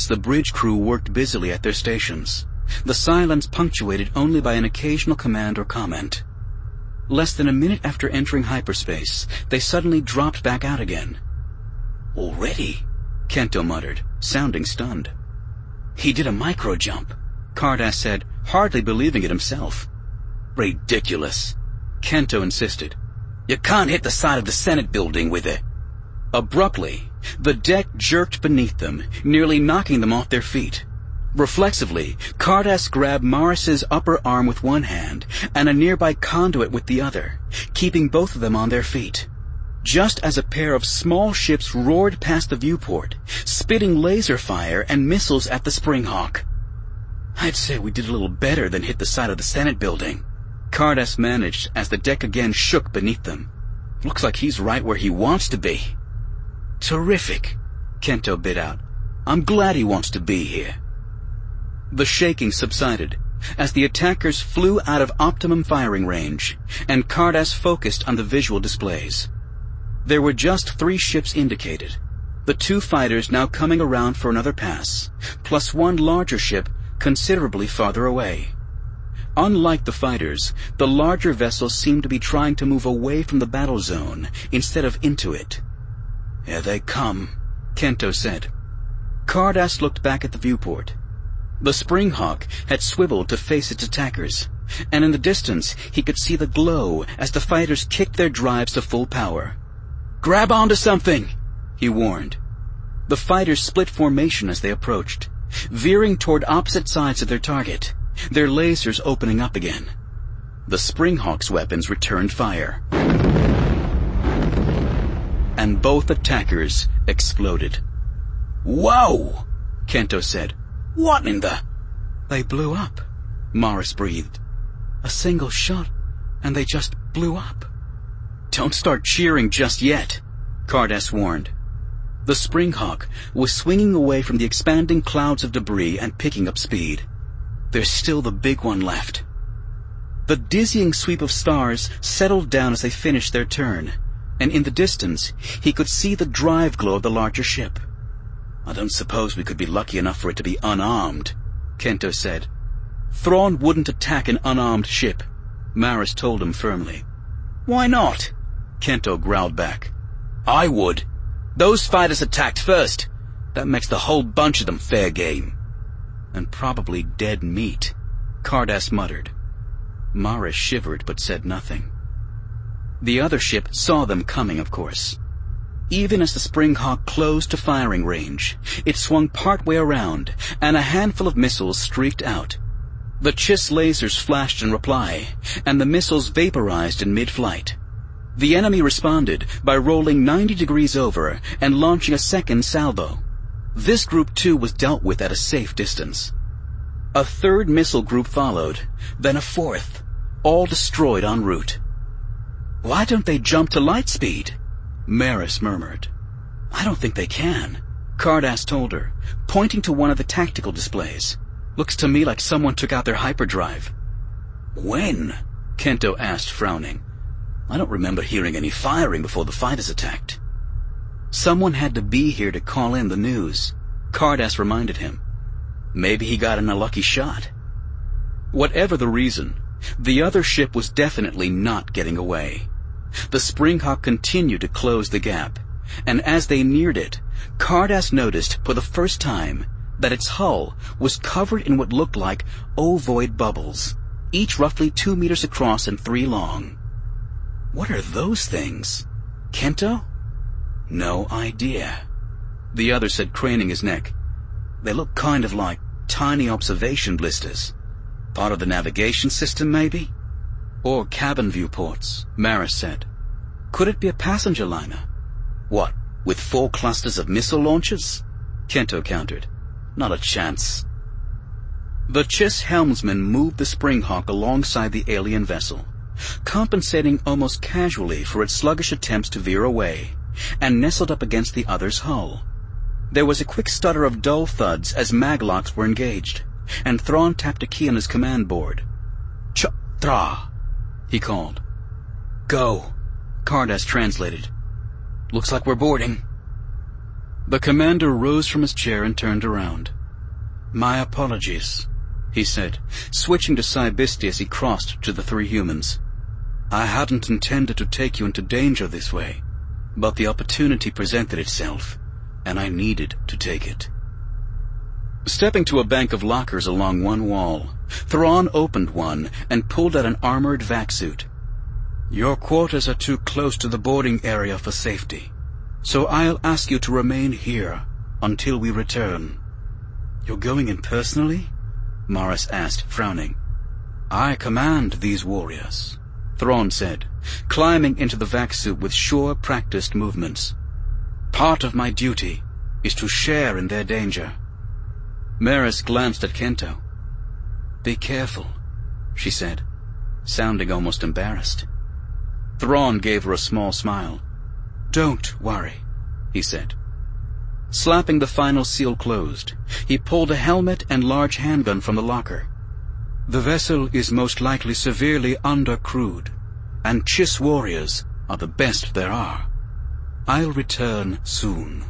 minutes, the bridge crew worked busily at their stations, the silence punctuated only by an occasional command or comment. Less than a minute after entering hyperspace, they suddenly dropped back out again. "Already?" Kento muttered, sounding stunned. "He did a micro-jump," Cardass said, hardly believing it himself. "Ridiculous," Kento insisted. "You can't hit the side of the Senate building with it." Abruptly, the deck jerked beneath them, nearly knocking them off their feet. Reflexively, Cardass grabbed Morris's upper arm with one hand and a nearby conduit with the other, keeping both of them on their feet. Just as a pair of small ships roared past the viewport, spitting laser fire and missiles at the Springhawk. "I'd say we did a little better than hit the side of the Senate building," Cardass managed as the deck again shook beneath them. "Looks like he's right where he wants to be." "Terrific," Kento bit out. "I'm glad he wants to be here." The shaking subsided as the attackers flew out of optimum firing range, and Cardass focused on the visual displays. There were just 3 ships indicated, the 2 fighters now coming around for another pass, plus one larger ship considerably farther away. Unlike the fighters, the larger vessels seemed to be trying to move away from the battle zone instead of into it. "Here they come," Kento said. Cardass looked back at the viewport. The Springhawk had swiveled to face its attackers, and in the distance he could see the glow as the fighters kicked their drives to full power. "Grab onto something," he warned. The fighters split formation as they approached, veering toward opposite sides of their target, their lasers opening up again. The Springhawk's weapons returned fire, and both attackers exploded. "Whoa!" Kento said. "What in the—" "They blew up," Morris breathed. "A single shot, and they just blew up." "Don't start cheering just yet," Cardass warned. The Springhawk was swinging away from the expanding clouds of debris and picking up speed. There's still the big one left. The dizzying sweep of stars settled down as they finished their turn, and in the distance he could see the drive glow of the larger ship. "I don't suppose we could be lucky enough for it to be unarmed," Kento said. "Thrawn wouldn't attack an unarmed ship," Maris told him firmly. "Why not?" Kento growled back. "I would. Those fighters attacked first. That makes the whole bunch of them fair game." "And probably dead meat," Cardass muttered. Maris shivered but said nothing. The other ship saw them coming, of course. Even as the Springhawk closed to firing range, it swung partway around, and a handful of missiles streaked out. The Chiss lasers flashed in reply, and the missiles vaporized in mid-flight. The enemy responded by rolling 90 degrees over and launching a second salvo. This group too was dealt with at a safe distance. A third missile group followed, then a fourth, all destroyed en route. "Why don't they jump to light speed?" Maris murmured. "I don't think they can," Cardass told her, pointing to one of the tactical displays. "Looks to me like someone took out their hyperdrive." "When?" Kento asked, frowning. "I don't remember hearing any firing before the fighters attacked." "Someone had to be here to call in the news," Cardass reminded him. "Maybe he got in a lucky shot." Whatever the reason, the other ship was definitely not getting away. The Springhawk continued to close the gap, and as they neared it, Cardass noticed for the first time that its hull was covered in what looked like ovoid bubbles, each roughly 2 meters across and 3 long. "What are those things? Kento?" "No idea," the other said, craning his neck. "They look kind of like tiny observation blisters. Part of the navigation system, maybe?" "Or cabin viewports," Maris said. "Could it be a passenger liner?" "What, with 4 clusters of missile launchers?" Kento countered. "Not a chance." The Chiss helmsman moved the Springhawk alongside the alien vessel, compensating almost casually for its sluggish attempts to veer away, and nestled up against the other's hull. There was a quick stutter of dull thuds as maglocks were engaged, and Thrawn tapped a key on his command board. "Ch-Thra," he called. "Go," Cardass translated. "Looks like we're boarding." The commander rose from his chair and turned around. "My apologies," he said, switching to Cybisti as he crossed to the three humans. "I hadn't intended to take you into danger this way, but the opportunity presented itself, and I needed to take it." Stepping to a bank of lockers along one wall, Thrawn opened one and pulled out an armored vac suit. "Your quarters are too close to the boarding area for safety, so I'll ask you to remain here until we return." "You're going in personally?" Maris asked, frowning. "I command these warriors," Thrawn said, climbing into the vac suit with sure, practiced movements. "Part of my duty is to share in their danger." Maris glanced at Kento. "Be careful," she said, sounding almost embarrassed. Thrawn gave her a small smile. "Don't worry," he said. Slapping the final seal closed, he pulled a helmet and large handgun from the locker. "The vessel is most likely severely under-crewed, and Chiss warriors are the best there are. I'll return soon."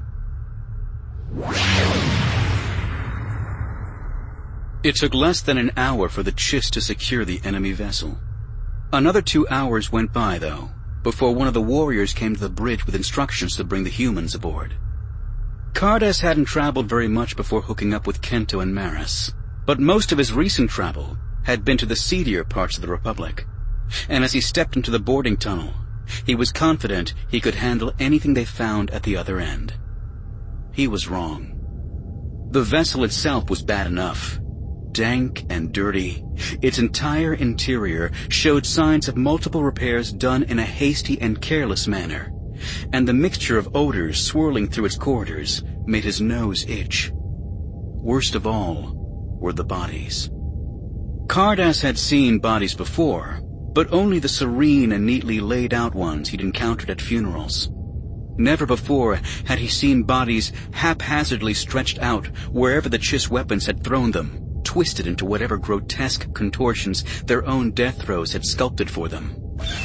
It took less than an hour for the Chiss to secure the enemy vessel. Another 2 hours went by, though, before one of the warriors came to the bridge with instructions to bring the humans aboard. Cardass hadn't traveled very much before hooking up with Kento and Maris, but most of his recent travel had been to the seedier parts of the Republic, and as he stepped into the boarding tunnel, he was confident he could handle anything they found at the other end. He was wrong. The vessel itself was bad enough. Dank and dirty, its entire interior showed signs of multiple repairs done in a hasty and careless manner, and the mixture of odors swirling through its corridors made his nose itch. Worst of all were the bodies. Cardass had seen bodies before, but only the serene and neatly laid out ones he'd encountered at funerals. Never before had he seen bodies haphazardly stretched out wherever the Chiss weapons had thrown them, twisted into whatever grotesque contortions their own death throes had sculpted for them.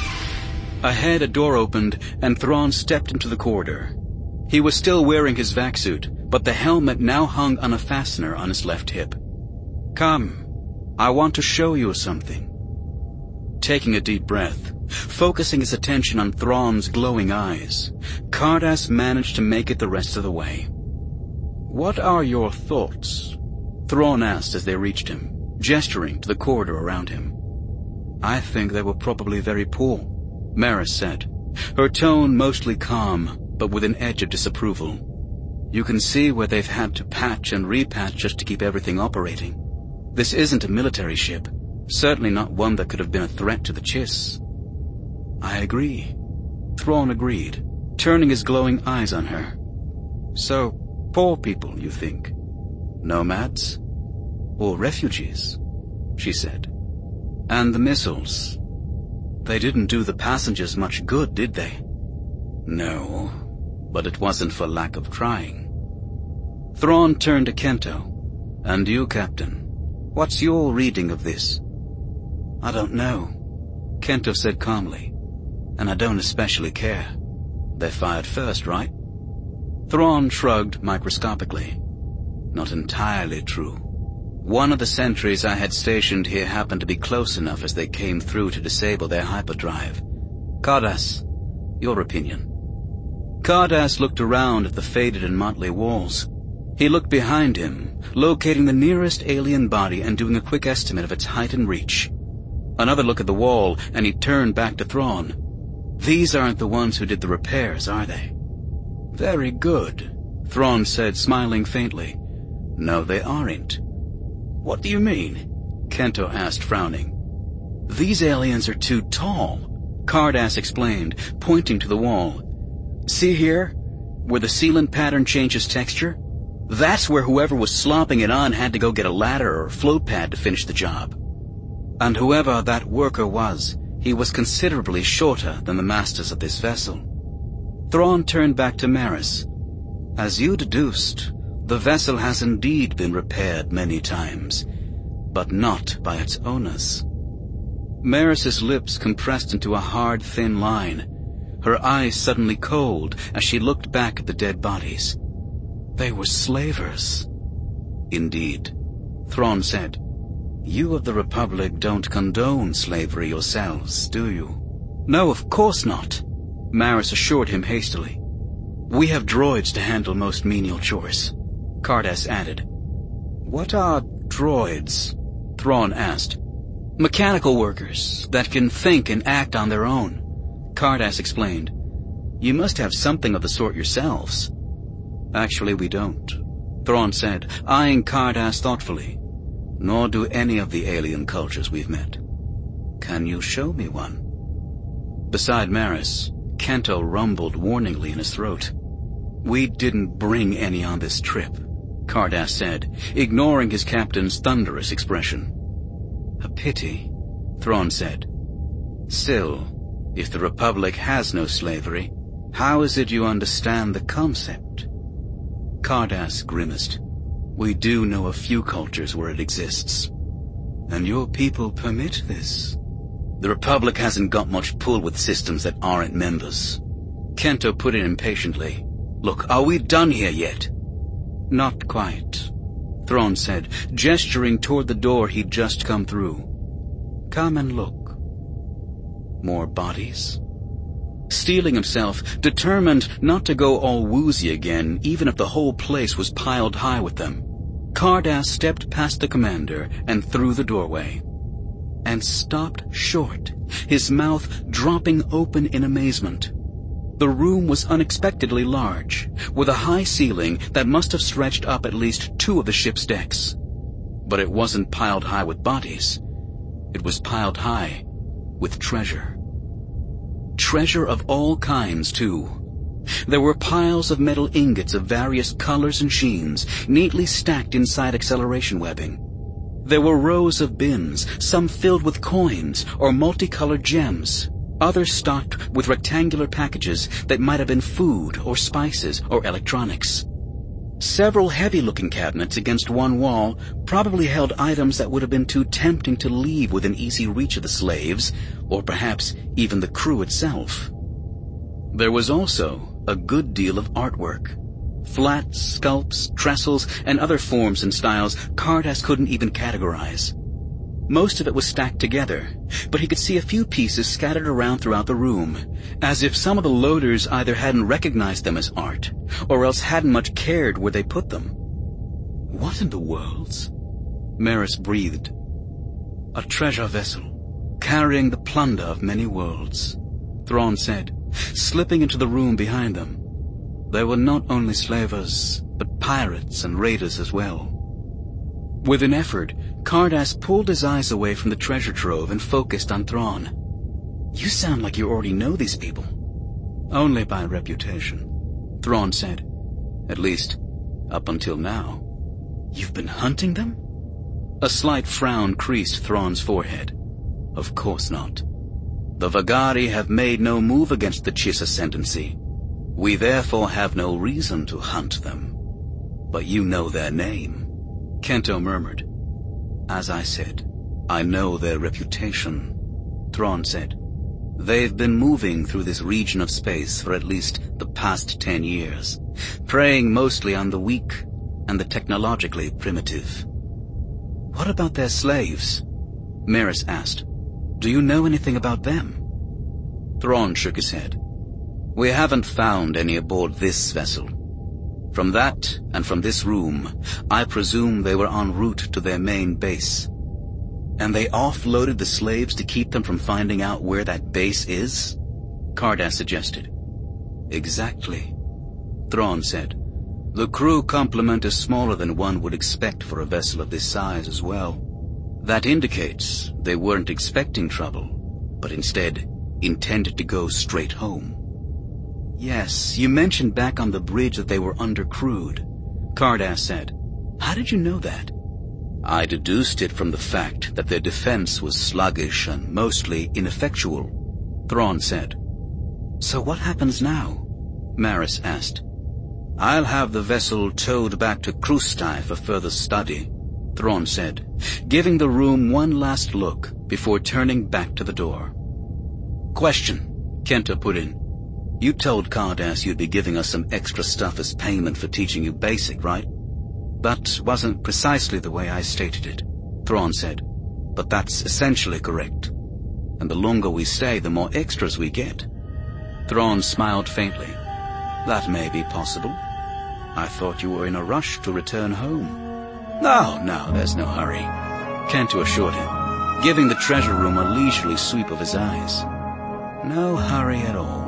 Ahead, a door opened, and Thrawn stepped into the corridor. He was still wearing his vac suit, but the helmet now hung on a fastener on his left hip. "Come, I want to show you something." Taking a deep breath, focusing his attention on Thrawn's glowing eyes, Cardass managed to make it the rest of the way. "What are your thoughts?" Thrawn asked as they reached him, gesturing to the corridor around him. "I think they were probably very poor," Maris said, her tone mostly calm, but with an edge of disapproval. "You can see where they've had to patch and repatch just to keep everything operating. This isn't a military ship, certainly not one that could have been a threat to the Chiss." "I agree," Thrawn agreed, turning his glowing eyes on her. "So, poor people, you think? Nomads? Or refugees?" she said. "And the missiles? They didn't do the passengers much good, did they?" "No, but it wasn't for lack of trying." Thrawn turned to Kento. "And you, Captain, what's your reading of this?" "I don't know," Kento said calmly, "and I don't especially care. They fired first, right?" Thrawn shrugged microscopically. "Not entirely true. One of the sentries I had stationed here happened to be close enough as they came through to disable their hyperdrive. Cardass, your opinion?" Cardass looked around at the faded and motley walls. He looked behind him, locating the nearest alien body and doing a quick estimate of its height and reach. Another look at the wall, and he turned back to Thrawn. "These aren't the ones who did the repairs, are they?" "Very good," Thrawn said, smiling faintly. "No, they aren't." "What do you mean?" Kento asked, frowning. "These aliens are too tall," Cardass explained, pointing to the wall. "See here, where the sealant pattern changes texture? That's where whoever was slopping it on had to go get a ladder or a float pad to finish the job. And whoever that worker was, he was considerably shorter than the masters of this vessel." Thrawn turned back to Maris. "As you deduced, the vessel has indeed been repaired many times, but not by its owners." Maris's lips compressed into a hard, thin line, her eyes suddenly cold as she looked back at the dead bodies. They were slavers. Indeed, Thrawn said. You of the Republic don't condone slavery yourselves, do you? No, of course not, Maris assured him hastily. We have droids to handle most menial chores, Cardass added. What are droids? Thrawn asked. Mechanical workers that can think and act on their own, Cardass explained. You must have something of the sort yourselves. Actually, we don't, Thrawn said, eyeing Cardass thoughtfully. Nor do any of the alien cultures we've met. Can you show me one? Beside Maris, Canto rumbled warningly in his throat. We didn't bring any on this trip, Cardass said, ignoring his captain's thunderous expression. A pity, Thrawn said. Still, if the Republic has no slavery, how is it you understand the concept? Cardass grimaced. We do know a few cultures where it exists. And your people permit this? The Republic hasn't got much pull with systems that aren't members. Canto put in impatiently. Look, are we done here yet? Not quite, Thrawn said, gesturing toward the door he'd just come through. Come and look. More bodies? Steeling himself, determined not to go all woozy again, even if the whole place was piled high with them, Cardass stepped past the commander and through the doorway. And stopped short, his mouth dropping open in amazement. The room was unexpectedly large, with a high ceiling that must have stretched up at least 2 of the ship's decks. But it wasn't piled high with bodies. It was piled high with treasure. Treasure of all kinds, too. There were piles of metal ingots of various colors and sheens, neatly stacked inside acceleration webbing. There were rows of bins, some filled with coins or multicolored gems, others stocked with rectangular packages that might have been food or spices or electronics. Several heavy-looking cabinets against one wall probably held items that would have been too tempting to leave within easy reach of the slaves, or perhaps even the crew itself. There was also a good deal of artwork. Flats, sculpts, trestles, and other forms and styles Cardass couldn't even categorize. Most of it was stacked together, but he could see a few pieces scattered around throughout the room, as if some of the loaders either hadn't recognized them as art, or else hadn't much cared where they put them. What in the worlds? Maris breathed. A treasure vessel, carrying the plunder of many worlds, Thrawn said, slipping into the room behind them. There were not only slavers, but pirates and raiders as well. With an effort, Cardass pulled his eyes away from the treasure trove and focused on Thrawn. You sound like you already know these people. Only by reputation, Thrawn said. At least, up until now. You've been hunting them? A slight frown creased Thrawn's forehead. Of course not. The Vagari have made no move against the Chiss Ascendancy. We therefore have no reason to hunt them. But you know their name, Canto murmured. As I said, I know their reputation, Thrawn said. They've been moving through this region of space for at least the past 10 years, preying mostly on the weak and the technologically primitive. What about their slaves? Maris asked. Do you know anything about them? Thrawn shook his head. We haven't found any aboard this vessel. From that, and from this room, I presume they were en route to their main base. And they offloaded the slaves to keep them from finding out where that base is? Cardass suggested. Exactly, Thrawn said. The crew complement is smaller than one would expect for a vessel of this size as well. That indicates they weren't expecting trouble, but instead intended to go straight home. Yes, you mentioned back on the bridge that they were undercrewed, Cardass said. How did you know that? I deduced it from the fact that their defense was sluggish and mostly ineffectual, Thrawn said. So what happens now? Maris asked. I'll have the vessel towed back to Krustai for further study, Thrawn said, giving the room one last look before turning back to the door. Question, Kenta put in. You told Cardass you'd be giving us some extra stuff as payment for teaching you basic, right? That wasn't precisely the way I stated it, Thrawn said, but that's essentially correct. And the longer we stay, the more extras we get. Thrawn smiled faintly. That may be possible. I thought you were in a rush to return home. No, there's no hurry, Canto assured him, giving the treasure room a leisurely sweep of his eyes. No hurry at all.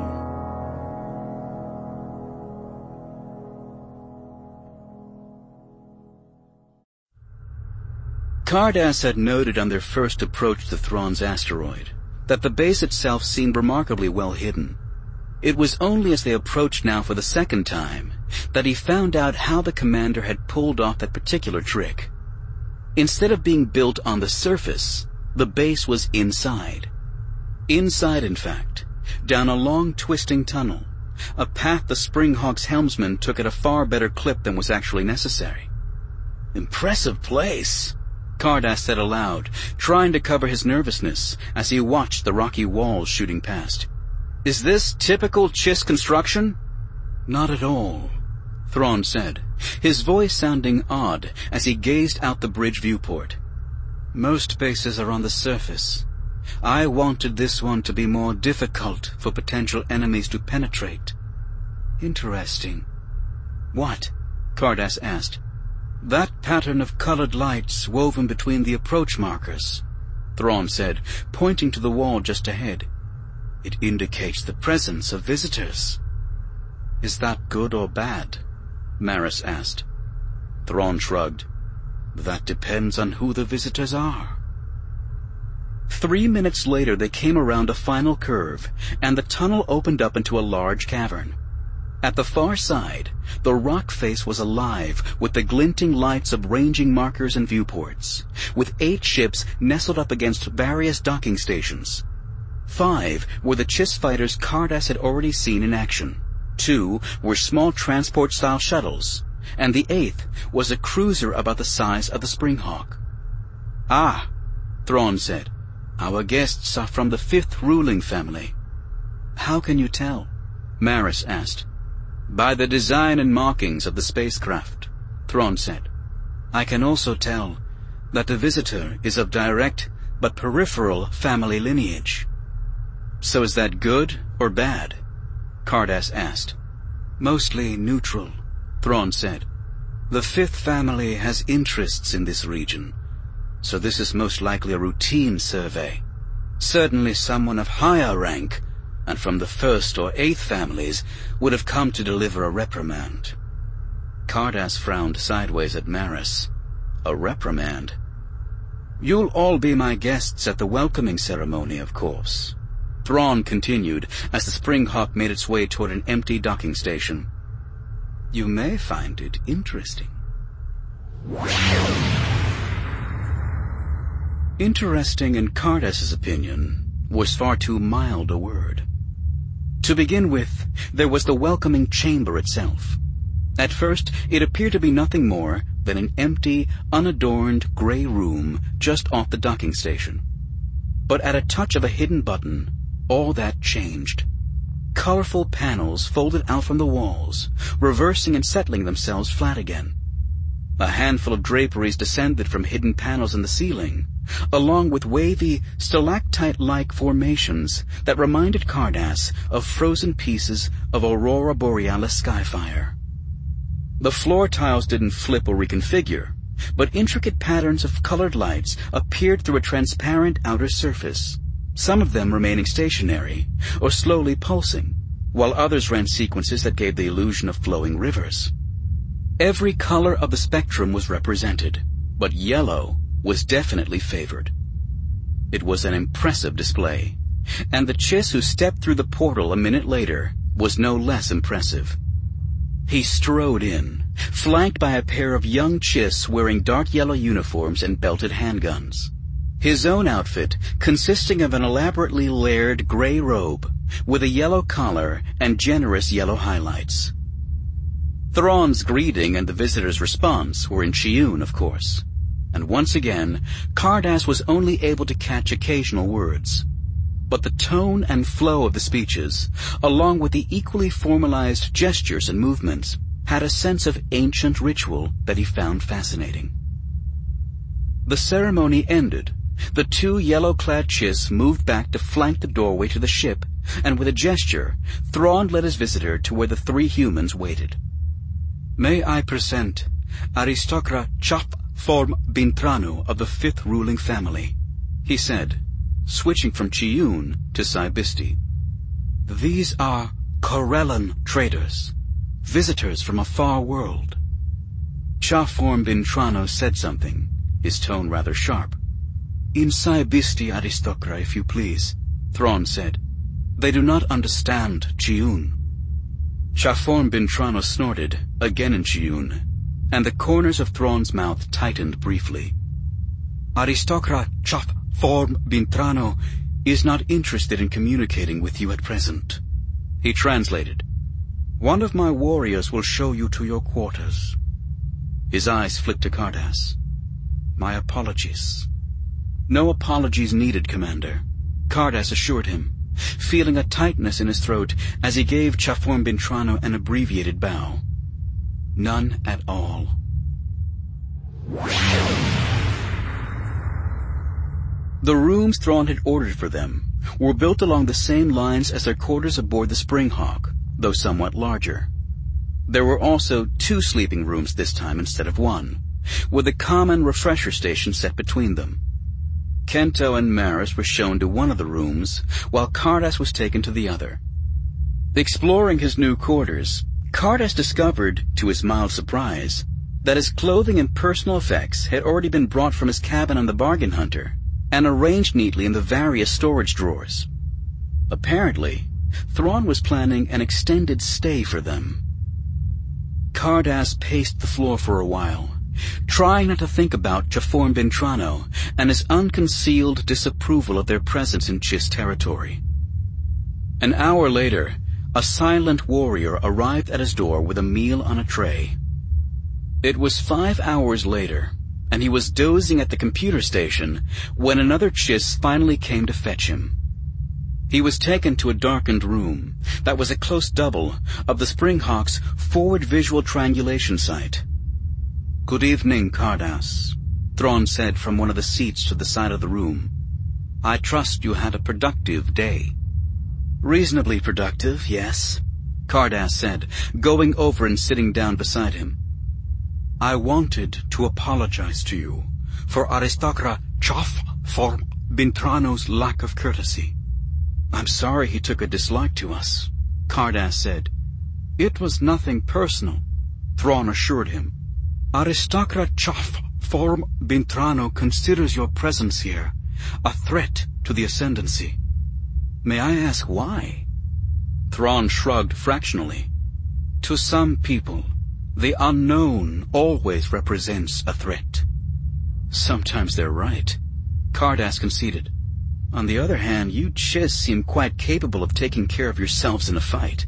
Cardass had noted on their first approach to Thrawn's asteroid that the base itself seemed remarkably well hidden. It was only as they approached now for the second time that he found out how the commander had pulled off that particular trick. Instead of being built on the surface, the base was inside. Inside, in fact, down a long twisting tunnel, a path the Springhawk's helmsman took at a far better clip than was actually necessary. Impressive place, Cardass said aloud, trying to cover his nervousness as he watched the rocky walls shooting past. Is this typical Chiss construction? Not at all, Thrawn said, his voice sounding odd as he gazed out the bridge viewport. Most bases are on the surface. I wanted this one to be more difficult for potential enemies to penetrate. Interesting. What? Cardass asked. That pattern of colored lights woven between the approach markers, Thrawn said, pointing to the wall just ahead. It indicates the presence of visitors. Is that good or bad? Maris asked. Thrawn shrugged. That depends on who the visitors are. 3 minutes later they came around a final curve, and the tunnel opened up into a large cavern. At the far side, the rock face was alive with the glinting lights of ranging markers and viewports, with 8 ships nestled up against various docking stations. 5 were the Chiss fighters Cardass had already seen in action. 2 were small transport-style shuttles, and the 8th was a cruiser about the size of the Springhawk. Ah, Thrawn said. Our guests are from the 5th ruling family. How can you tell? Maris asked. By the design and markings of the spacecraft, Thrawn said. I can also tell that the visitor is of direct but peripheral family lineage. So is that good or bad? Cardass asked. Mostly neutral, Thrawn said. The 5th family has interests in this region, so this is most likely a routine survey. Certainly someone of higher rank and from the 1st or 8th families would have come to deliver a reprimand. Cardass frowned sideways at Maris. A reprimand? You'll all be my guests at the welcoming ceremony, of course, Thrawn continued as the Springhawk made its way toward an empty docking station. You may find it interesting. Interesting, in Cardass's opinion, was far too mild a word. To begin with, there was the welcoming chamber itself. At first, it appeared to be nothing more than an empty, unadorned gray room just off the docking station. But at a touch of a hidden button, all that changed. Colorful panels folded out from the walls, reversing and settling themselves flat again. A handful of draperies descended from hidden panels in the ceiling, along with wavy, stalactite-like formations that reminded Cardass of frozen pieces of Aurora Borealis skyfire. The floor tiles didn't flip or reconfigure, but intricate patterns of colored lights appeared through a transparent outer surface, some of them remaining stationary or slowly pulsing, while others ran sequences that gave the illusion of flowing rivers. Every color of the spectrum was represented, but yellow was definitely favored. It was an impressive display, and the Chiss who stepped through the portal a minute later was no less impressive. He strode in, flanked by a pair of young Chiss wearing dark yellow uniforms and belted handguns. His own outfit consisting of an elaborately layered gray robe with a yellow collar and generous yellow highlights. Thrawn's greeting and the visitor's response were in Chiyun, of course, and once again, Cardass was only able to catch occasional words. but the tone and flow of the speeches, along with the equally formalized gestures and movements, had a sense of ancient ritual that he found fascinating. The ceremony ended. The two yellow-clad Chiss moved back to flank the doorway to the ship, and with a gesture, Thrawn led his visitor to where the three humans waited. "May I present Aristocra Chaf Form Bintrano of the fifth ruling family," he said, switching from Chiyun to Saibisti. "These are Corellan traders, visitors from a far world." Chaf Form Bintrano said something, his tone rather sharp. "In Saibisti, Aristocra, if you please," Thrawn said. "They do not understand Chiyun." Chaf Form Bintrano snorted, again in Chiyun, and the corners of Thrawn's mouth tightened briefly. "Aristocra Chaf Form Bintrano is not interested in communicating with you at present," he translated. "One of my warriors will show you to your quarters." His eyes flicked to Cardass. "My apologies." "No apologies needed, Commander," Cardass assured him, feeling a tightness in his throat as he gave Chaf Form Bintrano an abbreviated bow. "None at all." The rooms Thrawn had ordered for them were built along the same lines as their quarters aboard the Springhawk, though somewhat larger. There were also 2 sleeping rooms this time instead of 1, with a common refresher station set between them. Kento and Maris were shown to one of the rooms, while Cardass was taken to the other. Exploring his new quarters, Cardass discovered, to his mild surprise, that his clothing and personal effects had already been brought from his cabin on the Bargain Hunter and arranged neatly in the various storage drawers. Apparently, Thrawn was planning an extended stay for them. Cardass paced the floor for a while, trying not to think about Chaf Form Bintrano and his unconcealed disapproval of their presence in Chiss territory. An hour later, a silent warrior arrived at his door with a meal on a tray. It was 5 hours later, and he was dozing at the computer station when another Chiss finally came to fetch him. He was taken to a darkened room that was a close double of the Springhawk's forward visual triangulation site. "Good evening, Cardass," Thrawn said from one of the seats to the side of the room. "I trust you had a productive day." "Reasonably productive, yes," Cardass said, going over and sitting down beside him. "I wanted to apologize to you for Aristocra Chaf Form Bintrano's lack of courtesy." "I'm sorry he took a dislike to us," Cardass said. "It was nothing personal," Thrawn assured him. "Aristocra Chaf Form Bintrano considers your presence here a threat to the Ascendancy." "May I ask why?" Thrawn shrugged fractionally. "To some people, the unknown always represents a threat." "Sometimes they're right," Cardass conceded. "On the other hand, you Chiss seem quite capable of taking care of yourselves in a fight."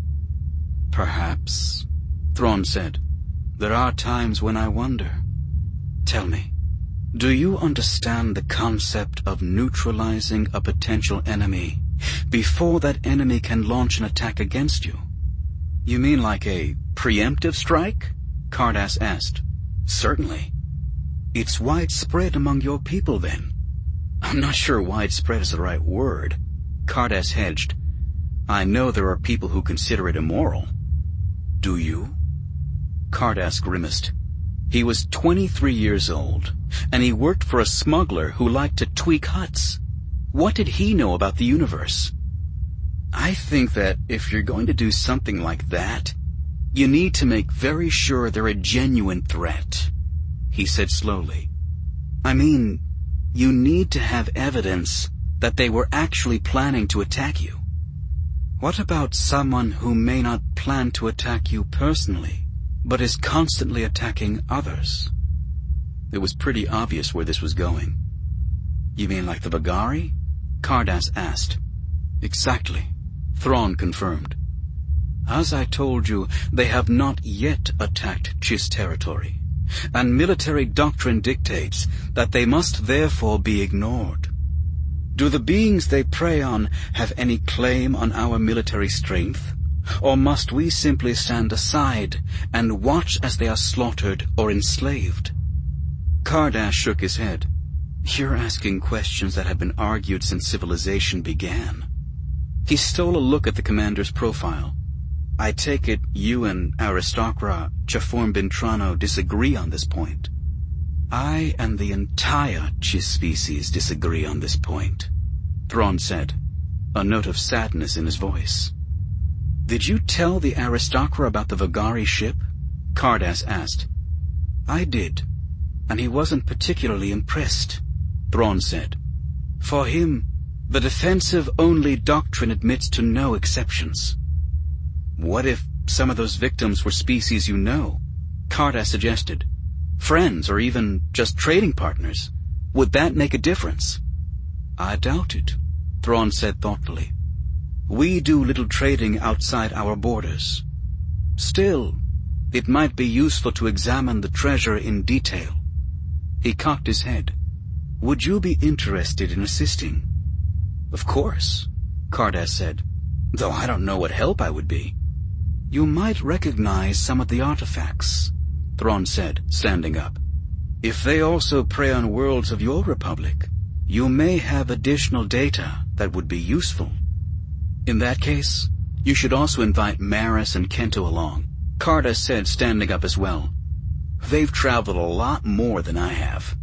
"Perhaps," Thrawn said. "There are times when I wonder. Tell me, do you understand the concept of neutralizing a potential enemy before that enemy can launch an attack against you?" "You mean like a preemptive strike?" Cardass asked. "Certainly. It's widespread among your people, then." "I'm not sure widespread is the right word," Cardass hedged. "I know there are people who consider it immoral." "Do you?" Cardass grimaced. He was 23 years old, and he worked for a smuggler who liked to tweak huts. What did he know about the universe? "I think that if you're going to do something like that, you need to make very sure they're a genuine threat," he said slowly. "I mean, you need to have evidence that they were actually planning to attack you." "What about someone who may not plan to attack you personally, but is constantly attacking others?" It was pretty obvious where this was going. "You mean like the Bagari?" Cardass asked. "Exactly," Thrawn confirmed. "As I told you, they have not yet attacked Chiss territory, and military doctrine dictates that they must therefore be ignored. Do the beings they prey on have any claim on our military strength? Or must we simply stand aside and watch as they are slaughtered or enslaved? Kardash shook his head. You're asking questions that have been argued since civilization began. He stole a look at the commander's profile. I take it you and Aristocra Chaform Bintrano disagree on this point. I and the entire Chiss species disagree on this point, Thrawn said, a note of sadness in his voice. Did you tell the Aristocra about the Vagari ship? Kardash asked. I did, and he wasn't particularly impressed, Thrawn said. For him, the defensive-only doctrine admits to no exceptions. What if some of those victims were species you know? Kardash suggested. Friends, or even just trading partners. Would that make a difference? I doubt it, Thrawn said thoughtfully. We do little trading outside our borders. Still, it might be useful to examine the treasure in detail. He cocked his head. Would you be interested in assisting? Of course, Kardash said, though I don't know what help I would be. You might recognize some of the artifacts, Thrawn said, standing up. If they also prey on worlds of your republic, you may have additional data that would be useful. In that case, you should also invite Maris and Kento along, Kardash said, standing up as well. They've traveled a lot more than I have.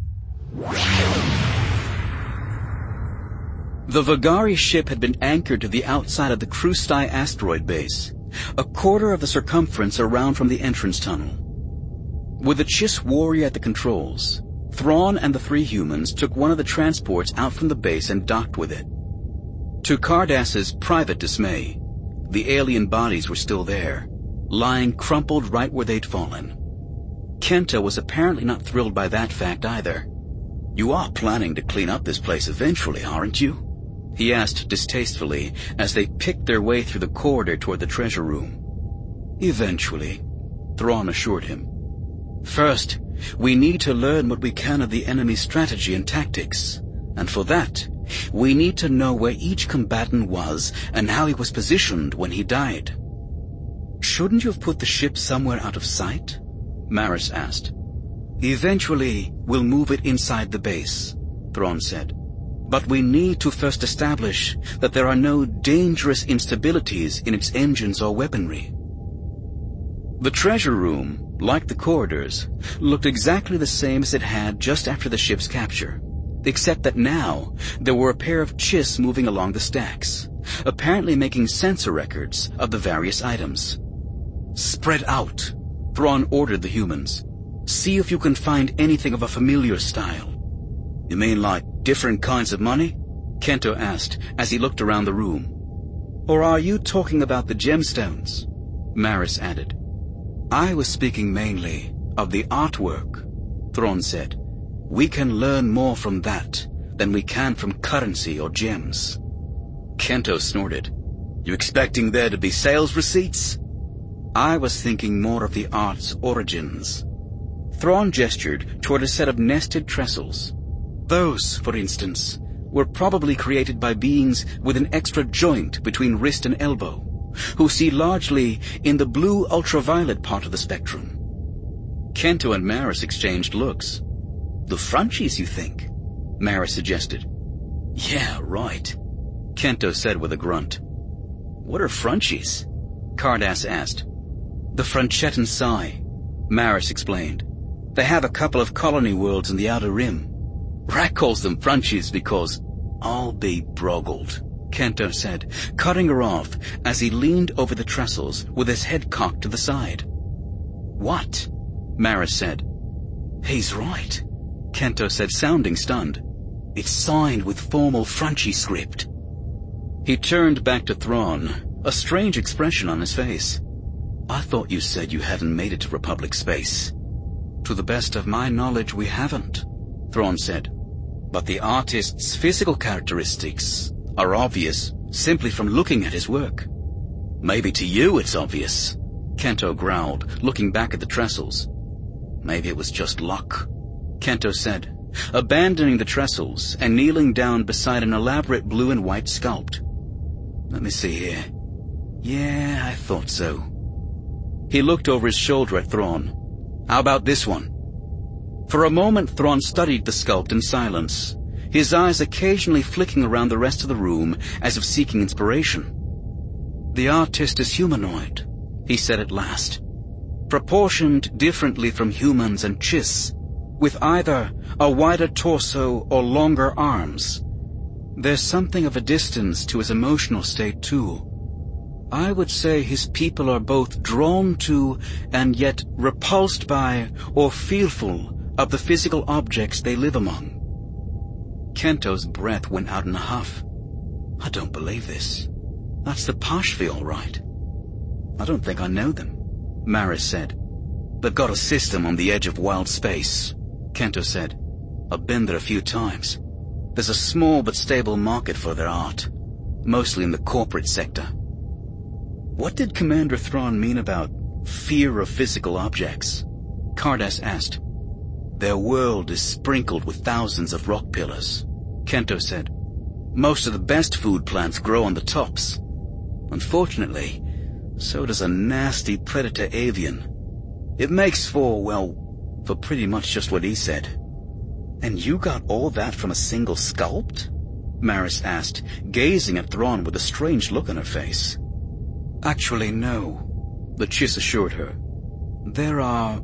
The Vagari ship had been anchored to the outside of the Krustai asteroid base, a quarter of the circumference around from the entrance tunnel. With the Chiss warrior at the controls, Thrawn and the three humans took one of the transports out from the base and docked with it. To Kardash's private dismay, the alien bodies were still there, lying crumpled right where they'd fallen. Kento was apparently not thrilled by that fact either. You are planning to clean up this place eventually, aren't you? He asked distastefully as they picked their way through the corridor toward the treasure room. Eventually, Thrawn assured him. First, we need to learn what we can of the enemy's strategy and tactics, and for that, we need to know where each combatant was and how he was positioned when he died. Shouldn't you have put the ship somewhere out of sight? Maris asked. Eventually, we'll move it inside the base, Thrawn said. But we need to first establish that there are no dangerous instabilities in its engines or weaponry. The treasure room, like the corridors, looked exactly the same as it had just after the ship's capture, except that now there were a pair of Chiss moving along the stacks, apparently making sensor records of the various items. Spread out, Thrawn ordered the humans. See if you can find anything of a familiar style. You mean like different kinds of money? Kento asked as he looked around the room. Or are you talking about the gemstones? Maris added. I was speaking mainly of the artwork, Thrawn said. We can learn more from that than we can from currency or gems. Kento snorted. You expecting there to be sales receipts? I was thinking more of the art's origins. Thrawn gestured toward a set of nested trestles. Those, for instance, were probably created by beings with an extra joint between wrist and elbow, who see largely in the blue ultraviolet part of the spectrum. Kento and Maris exchanged looks. The Frenchies, you think? Maris suggested. Yeah, right, Kento said with a grunt. What are Frenchies? Kardash asked. The Franchettan Psi, Maris explained. They have a couple of colony worlds in the Outer Rim. Rak calls them Frenchies because I'll be broggled, Kento said, cutting her off as he leaned over the trestles with his head cocked to the side. What? Maris said. He's right, Kento said, sounding stunned. It's signed with formal Frenchie script. He turned back to Thrawn, a strange expression on his face. I thought you said you hadn't made it to Republic space. To the best of my knowledge, we haven't, Thrawn said. But the artist's physical characteristics are obvious simply from looking at his work. Maybe to you it's obvious, Kento growled, looking back at the trestles. Maybe it was just luck, Kento said, abandoning the trestles and kneeling down beside an elaborate blue and white sculpt. Let me see here. Yeah, I thought so. He looked over his shoulder at Thrawn. How about this one? For a moment, Thrawn studied the sculpt in silence, his eyes occasionally flicking around the rest of the room as if seeking inspiration. The artist is humanoid, he said at last, proportioned differently from humans and Chiss, with either a wider torso or longer arms. There's something of a distance to his emotional state, too. I would say his people are both drawn to and yet repulsed by or fearful of the physical objects they live among. Kento's breath went out in a huff. I don't believe this. That's the Pashvi, all right. I don't think I know them, Maris said. They've got a system on the edge of wild space, Kento said. I've been there a few times. There's a small but stable market for their art, mostly in the corporate sector. What did Commander Thrawn mean about fear of physical objects? Cardass asked. Their world is sprinkled with thousands of rock pillars, Kento said. Most of the best food plants grow on the tops. Unfortunately, so does a nasty predator avian. It makes for pretty much just what he said. And you got all that from a single sculpt? Maris asked, gazing at Thrawn with a strange look on her face. Actually, no, the Chiss assured her. There are,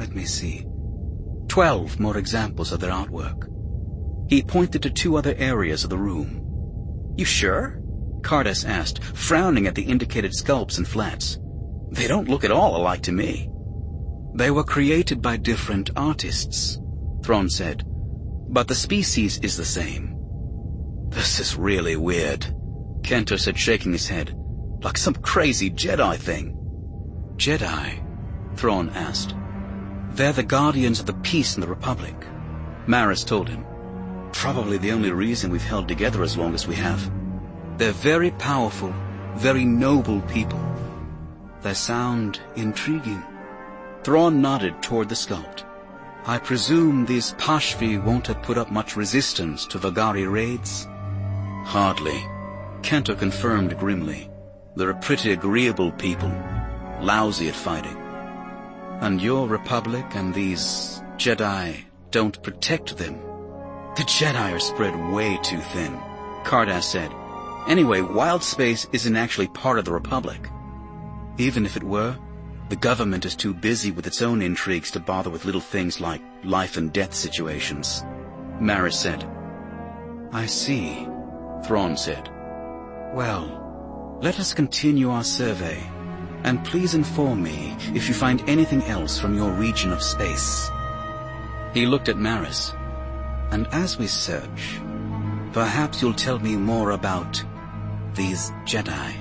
12 more examples of their artwork. He pointed to 2 other areas of the room. You sure? Cardass asked, frowning at the indicated sculpts and flats. They don't look at all alike to me. They were created by different artists, Thrawn said, but the species is the same. This is really weird, Kento said, shaking his head, like some crazy Jedi thing. Jedi? Thrawn asked. They're the guardians of the peace in the Republic, Maris told him. Probably the only reason we've held together as long as we have. They're very powerful, very noble people. They sound intriguing. Thrawn nodded toward the sculpt. I presume these Pashvi won't have put up much resistance to Vagari raids? Hardly, Kento confirmed grimly. They're a pretty agreeable people, lousy at fighting. And your Republic and these Jedi don't protect them. The Jedi are spread way too thin, Cardass said. Anyway, wild space isn't actually part of the Republic. Even if it were, the government is too busy with its own intrigues to bother with little things like life and death situations, Maris said. I see, Thrawn said. Well, let us continue our survey, and please inform me if you find anything else from your region of space. He looked at Maris. And as we search, perhaps you'll tell me more about these Jedi.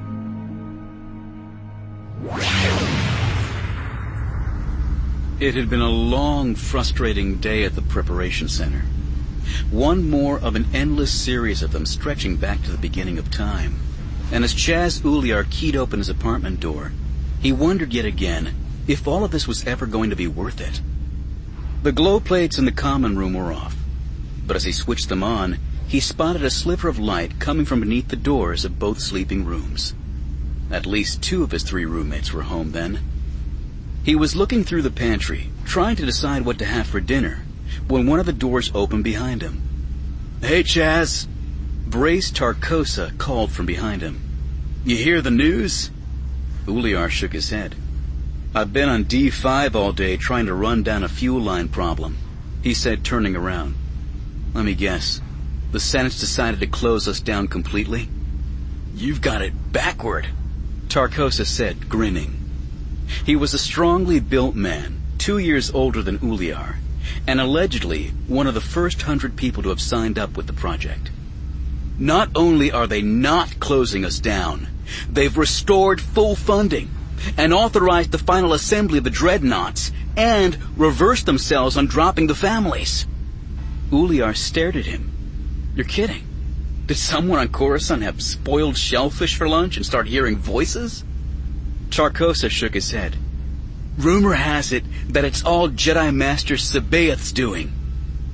It had been a long, frustrating day at the preparation center. One more of an endless series of them stretching back to the beginning of time. And as Chaz Uliar keyed open his apartment door, he wondered yet again if all of this was ever going to be worth it. The glow plates in the common room were off, but as he switched them on, he spotted a sliver of light coming from beneath the doors of both sleeping rooms. At least 2 of his 3 roommates were home then. He was looking through the pantry, trying to decide what to have for dinner, when one of the doors opened behind him. Hey, Chaz! Brace Tarkosa called from behind him. You hear the news? Uliar shook his head. I've been on D5 all day trying to run down a fuel line problem, he said, turning around. Let me guess. The Senate's decided to close us down completely? You've got it backward, Tarkosa said, grinning. He was a strongly built man, 2 years older than Uliar, and allegedly one of the first 100 people to have signed up with the project. Not only are they not closing us down, they've restored full funding and authorized the final assembly of the dreadnoughts and reversed themselves on dropping the families. Uliar stared at him. You're kidding. Did someone on Coruscant have spoiled shellfish for lunch and start hearing voices? Tarkosa shook his head. Rumor has it that it's all Jedi Master Sabaoth's doing.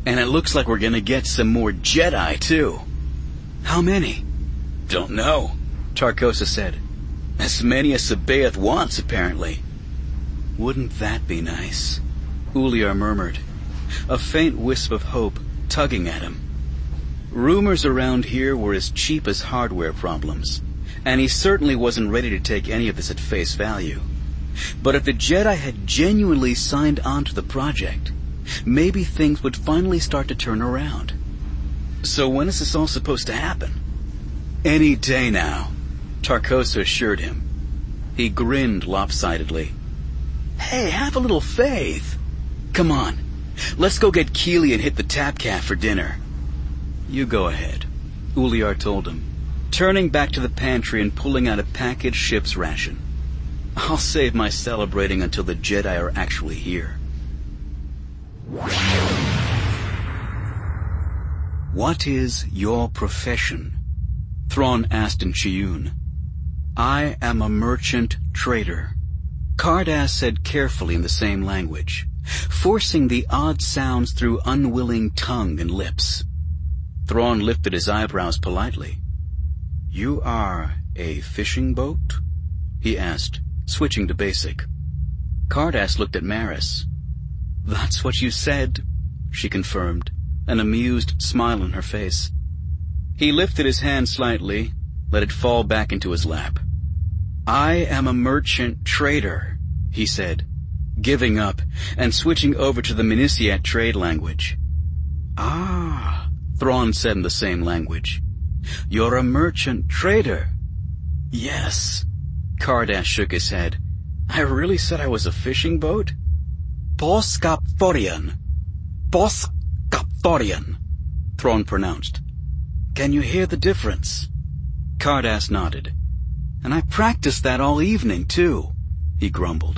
And it looks like we're gonna get some more Jedi, too. How many? Don't know, Tarkosa said. As many as Sabaoth wants, apparently. Wouldn't that be nice? Uliar murmured, a faint wisp of hope tugging at him. Rumors around here were as cheap as hardware problems, and he certainly wasn't ready to take any of this at face value. But if the Jedi had genuinely signed on to the project, maybe things would finally start to turn around. So when is this all supposed to happen? Any day now, Tarkosa assured him. He grinned lopsidedly. Hey, have a little faith. Come on, let's go get Keeley and hit the Tap Calf for dinner. You go ahead, Uliar told him, turning back to the pantry and pulling out a packaged ship's ration. I'll save my celebrating until the Jedi are actually here. What is your profession? Thrawn asked in Chiyun. I am a merchant trader, Cardass said carefully in the same language, forcing the odd sounds through unwilling tongue and lips. Thrawn lifted his eyebrows politely. You are a fishing boat? He asked, switching to basic. Cardass looked at Maris. That's what you said, she confirmed, an amused smile on her face. He lifted his hand slightly, let it fall back into his lap. I am a merchant trader, he said, giving up and switching over to the Minisiat trade language. Ah, Thrawn said in the same language. You're a merchant trader. Yes. Cardass shook his head. I really said I was a fishing boat? Boskapthorian. Boskapthorian, Thrawn pronounced. Can you hear the difference? Cardass nodded. And I practiced that all evening, too, he grumbled.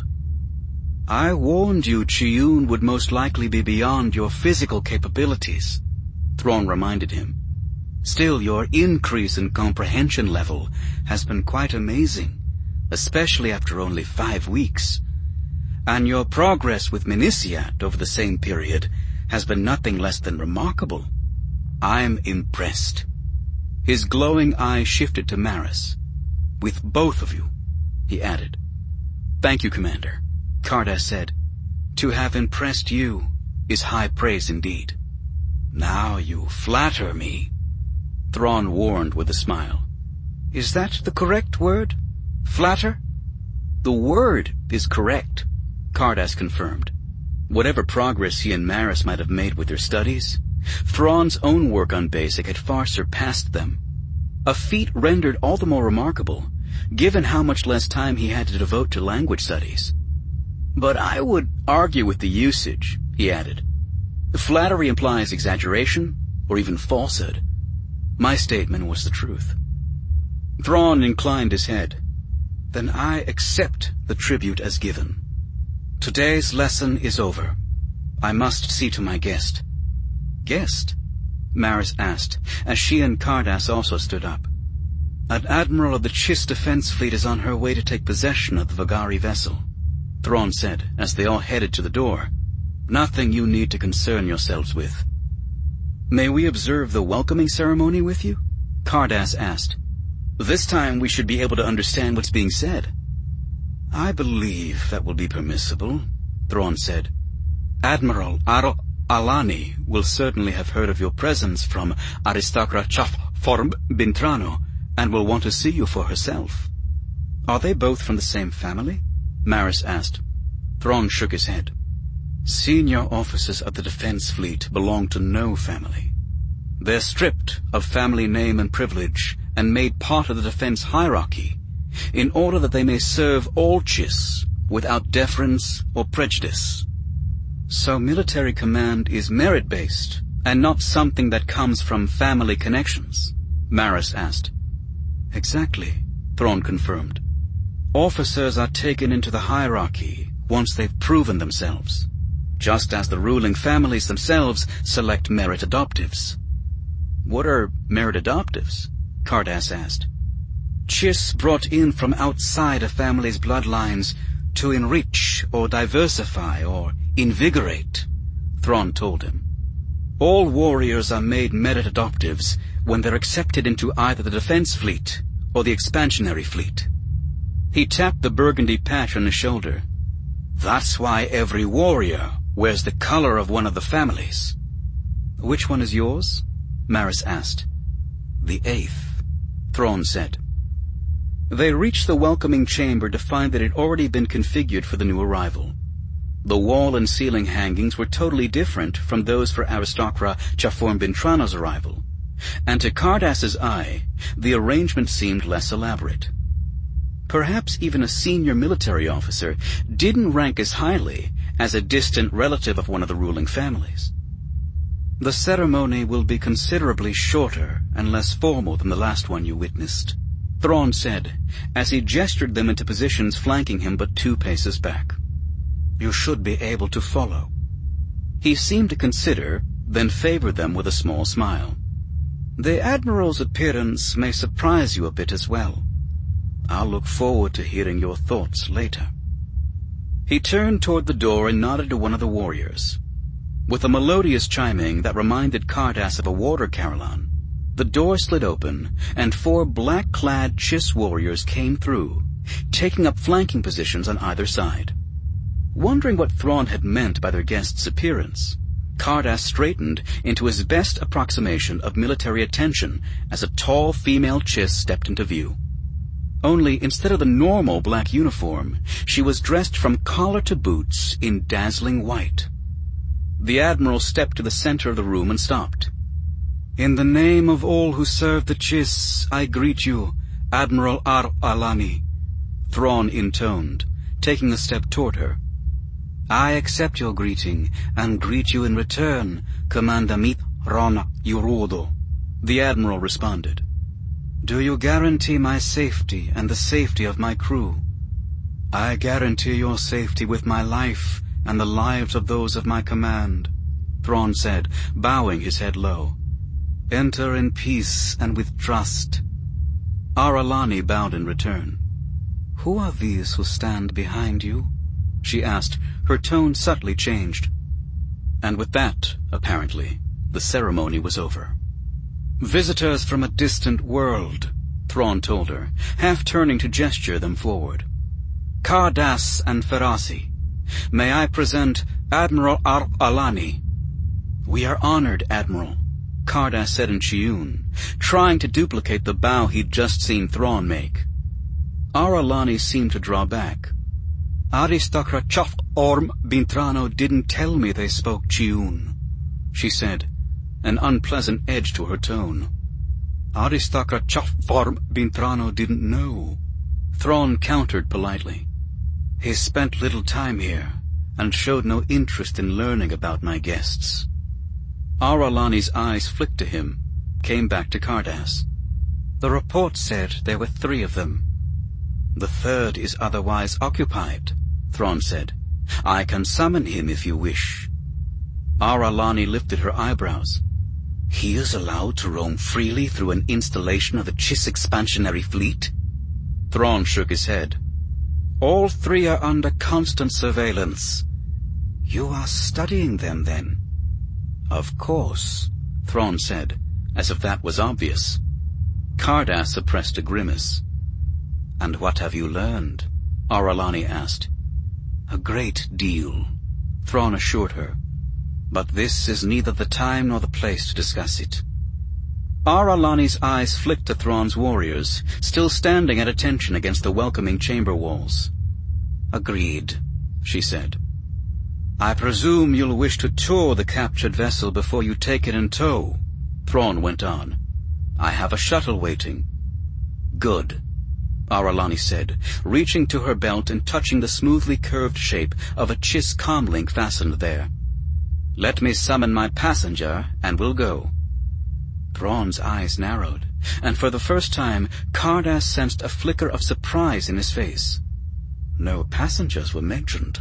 I warned you Chiyun would most likely be beyond your physical capabilities, Thrawn reminded him. Still, your increase in comprehension level has been quite amazing, especially after only 5 weeks. And your progress with Minisiat over the same period has been nothing less than remarkable. I'm impressed. His glowing eyes shifted to Maris. With both of you, he added. Thank you, Commander, Cardass said. To have impressed you is high praise indeed. Now you flatter me, Thrawn warned with a smile. Is that the correct word? Flatter? The word is correct, Cardass confirmed. Whatever progress he and Maris might have made with their studies, Thrawn's own work on Basic had far surpassed them. A feat rendered all the more remarkable, given how much less time he had to devote to language studies. But I would argue with the usage, he added. Flattery implies exaggeration, or even falsehood. My statement was the truth. Thrawn inclined his head. Then I accept the tribute as given. Today's lesson is over. I must see to my guest. Guest? Maris asked, as she and Cardass also stood up. An admiral of the Chiss defense fleet is on her way to take possession of the Vagari vessel, Thrawn said, as they all headed to the door. Nothing you need to concern yourselves with. May we observe the welcoming ceremony with you? Cardass asked. This time we should be able to understand what's being said. I believe that will be permissible, Thrawn said. Admiral Alani will certainly have heard of your presence from Aristocra Form Bintrano and will want to see you for herself. Are they both from the same family? Maris asked. Thrawn shook his head. Senior officers of the defense fleet belong to no family. They're stripped of family name and privilege and made part of the defense hierarchy in order that they may serve all Chiss without deference or prejudice. So military command is merit-based and not something that comes from family connections? Maris asked. Exactly, Thrawn confirmed. Officers are taken into the hierarchy once they've proven themselves, just as the ruling families themselves select merit adoptives. What are merit adoptives? Cardass asked. Chiss brought in from outside a family's bloodlines to enrich or diversify or invigorate, Thrawn told him. All warriors are made merit adoptives when they're accepted into either the defense fleet or the expansionary fleet. He tapped the burgundy patch on his shoulder. That's why every warrior wears the color of one of the families. Which one is yours? Maris asked. The 8th, Thrawn said. They reached the welcoming chamber to find that it had already been configured for the new arrival. The wall and ceiling hangings were totally different from those for Aristocra Chaform Bintrano's arrival, and to Cardass's eye, the arrangement seemed less elaborate. Perhaps even a senior military officer didn't rank as highly as a distant relative of one of the ruling families. The ceremony will be considerably shorter and less formal than the last one you witnessed, Thrawn said, as he gestured them into positions flanking him but 2 paces back. You should be able to follow. He seemed to consider, then favored them with a small smile. The Admiral's appearance may surprise you a bit as well. I'll look forward to hearing your thoughts later. He turned toward the door and nodded to one of the warriors. With a melodious chiming that reminded Cardass of a water carillon, the door slid open, and 4 black-clad Chiss warriors came through, taking up flanking positions on either side. Wondering what Thrawn had meant by their guest's appearance, Cardass straightened into his best approximation of military attention as a tall female Chiss stepped into view. Only instead of the normal black uniform, she was dressed from collar to boots in dazzling white. The Admiral stepped to the center of the room and stopped. In the name of all who serve the Chiss, I greet you, Admiral Ar-Alani, Thrawn intoned, taking a step toward her. I accept your greeting, and greet you in return, Commander Meet Ron Yurodo, the Admiral responded. Do you guarantee my safety and the safety of my crew? I guarantee your safety with my life and the lives of those of my command, Thrawn said, bowing his head low. Enter in peace and with trust. Ar-Alani bowed in return. Who are these who stand behind you? She asked, her tone subtly changed. And with that, apparently, the ceremony was over. Visitors from a distant world, Thrawn told her, half turning to gesture them forward. Cardass and Ferasi, may I present Admiral Ar-Alani? We are honored, Admiral, Cardass said in Chiun, trying to duplicate the bow he'd just seen Thrawn make. Ar-Alani seemed to draw back. Aristocra Chaform Bintrano didn't tell me they spoke Chiun, she said, an unpleasant edge to her tone. Aristocra Chaform Bintrano didn't know. Thrawn countered politely. He spent little time here, and showed no interest in learning about my guests. Ar-Alani's eyes flicked to him, came back to Cardass. The report said there were 3 of them. The 3rd is otherwise occupied, Thrawn said. I can summon him if you wish. Ar-Alani lifted her eyebrows. He is allowed to roam freely through an installation of the Chiss expansionary fleet? Thrawn shook his head. All 3 are under constant surveillance. You are studying them, then? Of course, Thrawn said, as if that was obvious. Cardass suppressed a grimace. And what have you learned? Ar-Alani asked. A great deal, Thrawn assured her. But this is neither the time nor the place to discuss it. Ar-Alani's eyes flicked to Thrawn's warriors, still standing at attention against the welcoming chamber walls. Agreed, she said. I presume you'll wish to tour the captured vessel before you take it in tow, Thrawn went on. I have a shuttle waiting. Good, Ar-Alani said, reaching to her belt and touching the smoothly curved shape of a Chiss comlink fastened there. Let me summon my passenger, and we'll go. Thrawn's eyes narrowed, and for the first time Cardass sensed a flicker of surprise in his face. No passengers were mentioned.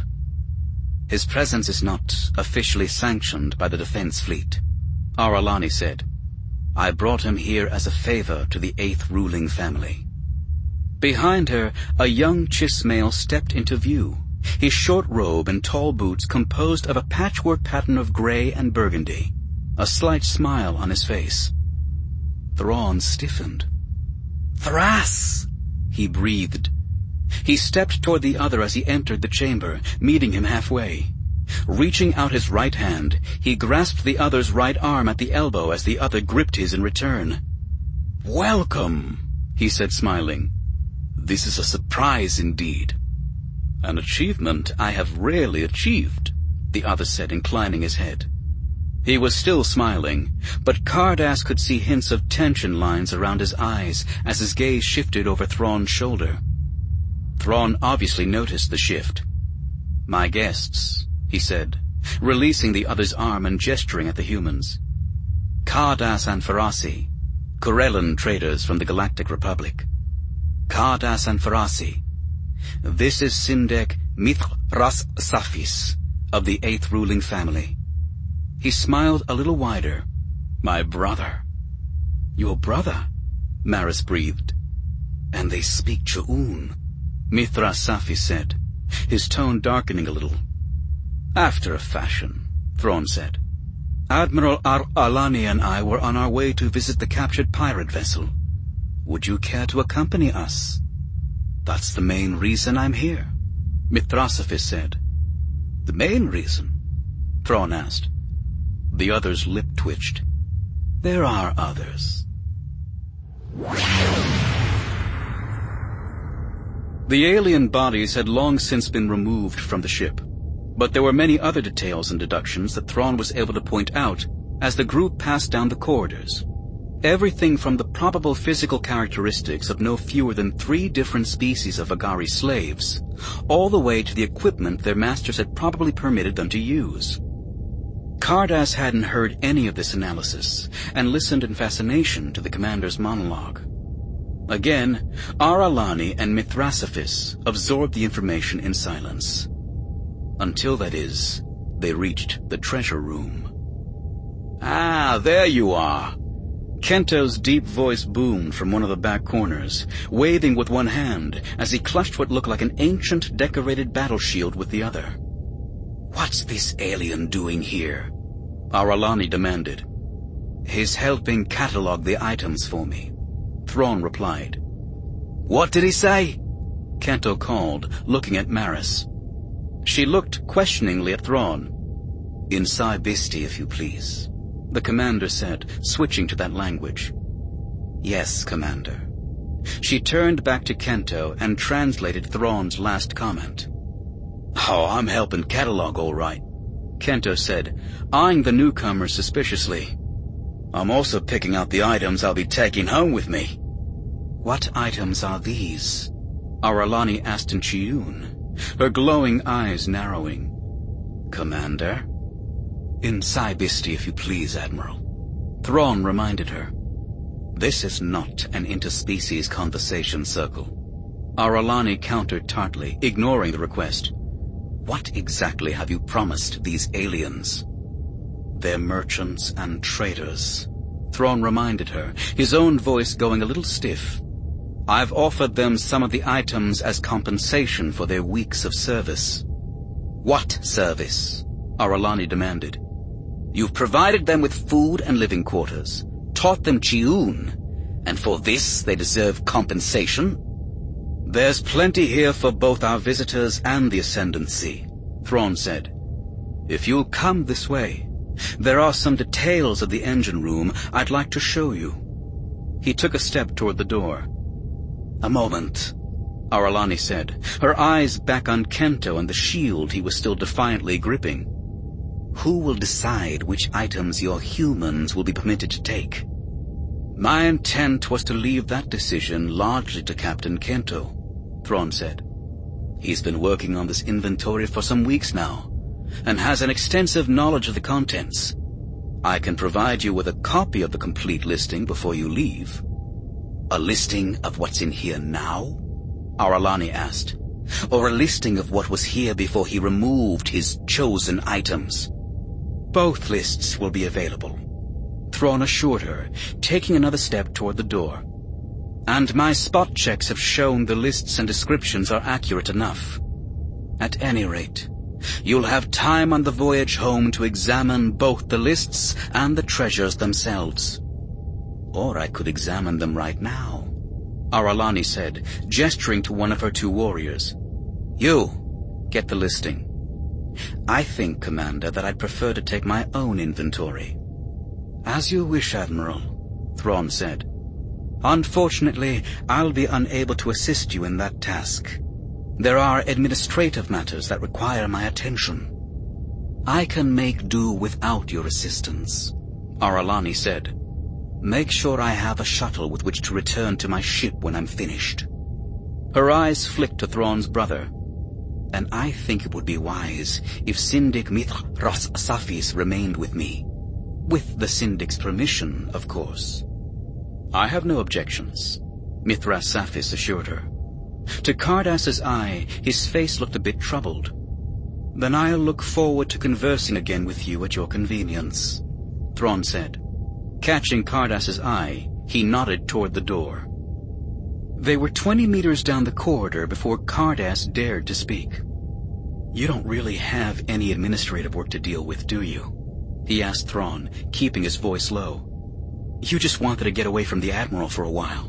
His presence is not officially sanctioned by the Defense Fleet, Ar-Alani said. I brought him here as a favor to the 8th ruling family. Behind her, a young Chiss male stepped into view, his short robe and tall boots composed of a patchwork pattern of gray and burgundy. a slight smile on his face. Thrawn stiffened. "Thras!" he breathed. He stepped toward the other as he entered the chamber, meeting him halfway. Reaching out his right hand, he grasped the other's right arm at the elbow as the other gripped his in return. "Welcome," he said, smiling. "This is a surprise indeed." "An achievement I have rarely achieved," the other said, inclining his head. He was still smiling, but Cardass could see hints of tension lines around his eyes as his gaze shifted over Thrawn's shoulder. Thrawn obviously noticed the shift. "My guests," he said, releasing the other's arm and gesturing at the humans. "Cardass and Ferasi, Corellan traders from the Galactic Republic. Cardass and Ferasi. This is Sindek Mithras Safis of the 8th ruling family." He smiled a little wider. "My brother." "Your brother?" Maris breathed. "And they speak Chu'un," Mithras Safis said, his tone darkening a little. "After a fashion," Thrawn said. "Admiral Ar-Alani and I were on our way to visit the captured pirate vessel. Would you care to accompany us?" "That's the main reason I'm here," Mithras Safis said. "The main reason?" Thrawn asked. The other's lip twitched. "There are others." The alien bodies had long since been removed from the ship, but there were many other details and deductions that Thrawn was able to point out as the group passed down the corridors. Everything from the probable physical characteristics of no fewer than 3 different species of Agari slaves, all the way to the equipment their masters had probably permitted them to use. Cardass hadn't heard any of this analysis, and listened in fascination to the commander's monologue. Again, Ar-Alani and Mithras Safis absorbed the information in silence. Until, that is, they reached the treasure room. "Ah, there you are!" Kento's deep voice boomed from one of the back corners, waving with one hand as he clutched what looked like an ancient decorated battle shield with the other. "What's this alien doing here?" Ar-Alani demanded. "He's helping catalog the items for me," Thrawn replied. "What did he say?" Kento called, looking at Maris. She looked questioningly at Thrawn. "In Sai-Bisti, if you please," the commander said, switching to that language. "Yes, Commander." She turned back to Kento and translated Thrawn's last comment. "Oh, I'm helping catalog all right," Kento said, eyeing the newcomer suspiciously. "I'm also picking out the items I'll be taking home with me." "What items are these?" Ar-Alani asked in Chiun, her glowing eyes narrowing. "Commander?" "In Sai-Bisti, if you please, Admiral," Thrawn reminded her. "This is not an interspecies conversation circle," Ar-Alani countered tartly, ignoring the request. "What exactly have you promised these aliens?" "They're merchants and traders," Thrawn reminded her, his own voice going a little stiff. "I've offered them some of the items as compensation for their weeks of service." "What service?" Ar-Alani demanded. "You've provided them with food and living quarters, taught them Chi'un, and for this they deserve compensation?" "There's plenty here for both our visitors and the Ascendancy," Thrawn said. "If you'll come this way, there are some details of the engine room I'd like to show you." He took a step toward the door. "A moment," Ar-Alani said, her eyes back on Kento and the shield he was still defiantly gripping. "Who will decide which items your humans will be permitted to take?" "My intent was to leave that decision largely to Captain Kento," Thrawn said. "He's been working on this inventory for some weeks now, and has an extensive knowledge of the contents. I can provide you with a copy of the complete listing before you leave." "A listing of what's in here now?" Ar-Alani asked. "Or a listing of what was here before he removed his chosen items?" "Both lists will be available," Thrawn assured her, taking another step toward the door. "And my spot checks have shown the lists and descriptions are accurate enough. At any rate, You'll have time on the voyage home to examine both the lists and the treasures themselves. Or I could examine them right now, Aralani said, gesturing to one of her two warriors. You, get the listing. I think, Commander, that I'd prefer to take my own inventory. As you wish, Admiral, Thrawn said. Unfortunately, I'll be unable to assist you in that task. There are administrative matters that require my attention. I can make do without your assistance, Aralani said. Make sure I have a shuttle with which to return to my ship when I'm finished. Her eyes flicked to Thrawn's brother. And I think it would be wise if Syndic Mithr Ras Safis remained with me. With the Syndic's permission, of course. I have no objections, Mithras Safis assured her. To Cardas's eye, his face looked a bit troubled. Then I'll look forward to conversing again with you at your convenience, Thrawn said. Catching Cardas's eye, he nodded toward the door. They were 20 meters down the corridor before Cardass dared to speak. You don't really have any administrative work to deal with, do you? He asked Thrawn, keeping his voice low. You just wanted to get away from the Admiral for a while.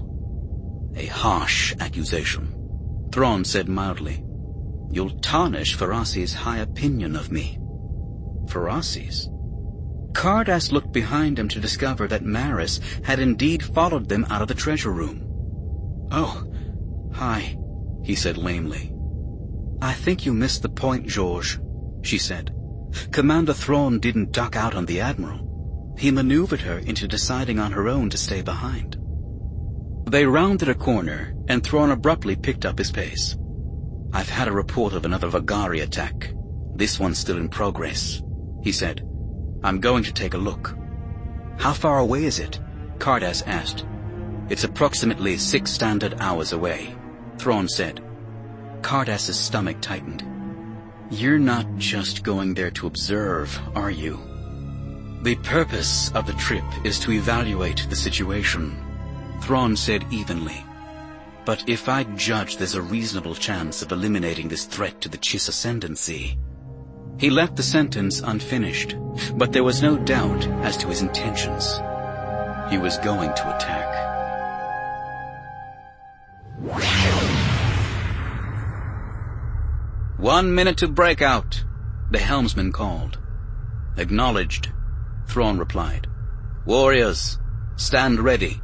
A harsh accusation, Thrawn said mildly. You'll tarnish Ferasi's high opinion of me. Ferasi's? Cardass looked behind him to discover that Maris had indeed followed them out of the treasure room. Oh, hi, he said lamely. I think you missed the point, George, she said. Commander Thrawn didn't duck out on the Admiral. He maneuvered her into deciding on her own to stay behind. They rounded a corner, and Thrawn abruptly picked up his pace. I've had a report of another Vagari attack. This one's still in progress, he said. I'm going to take a look. How far away is it? Cardass asked. It's approximately 6 standard hours away, Thrawn said. Cardass's stomach tightened. You're not just going there to observe, are you? The purpose of the trip is to evaluate the situation, Thrawn said evenly. But if I judge there's a reasonable chance of eliminating this threat to the Chiss Ascendancy... He left the sentence unfinished, but there was no doubt as to his intentions. He was going to attack. "1 minute to breakout," the helmsman called. "Acknowledged," Thrawn replied. "Warriors, stand ready.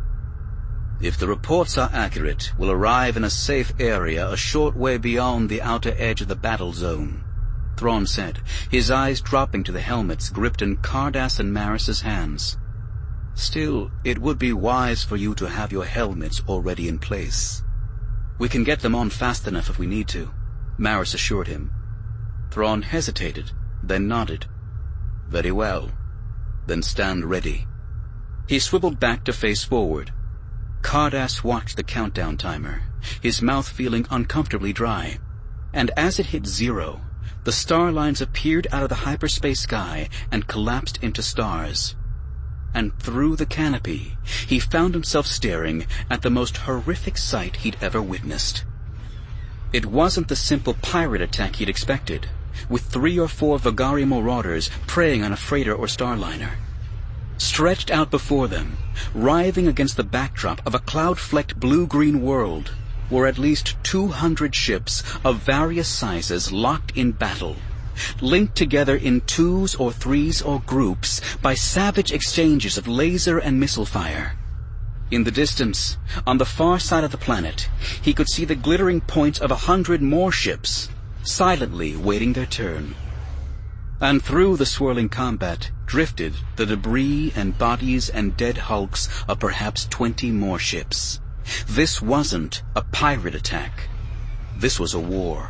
If the reports are accurate, we'll arrive in a safe area a short way beyond the outer edge of the battle zone," Thrawn said, his eyes dropping to the helmets gripped in Cardass and Maris's hands. "Still, it would be wise for you to have your helmets already in place." "We can get them on fast enough if we need to," Maris assured him. Thrawn hesitated, then nodded. "Very well. Then stand ready." He swiveled back to face forward. Cardass watched the countdown timer, his mouth feeling uncomfortably dry. And as it hit 0, the star lines appeared out of the hyperspace sky and collapsed into stars. And through the canopy, he found himself staring at the most horrific sight he'd ever witnessed. It wasn't the simple pirate attack he'd expected, with 3 or 4 Vagari marauders preying on a freighter or starliner. Stretched out before them, writhing against the backdrop of a cloud-flecked blue-green world, were at least 200 ships of various sizes locked in battle, linked together in 2s or 3s or groups by savage exchanges of laser and missile fire. In the distance, on the far side of the planet, he could see the glittering points of 100 more ships, silently waiting their turn. And through the swirling combat drifted the debris and bodies and dead hulks of perhaps 20 more ships. This wasn't a pirate attack. This was a war.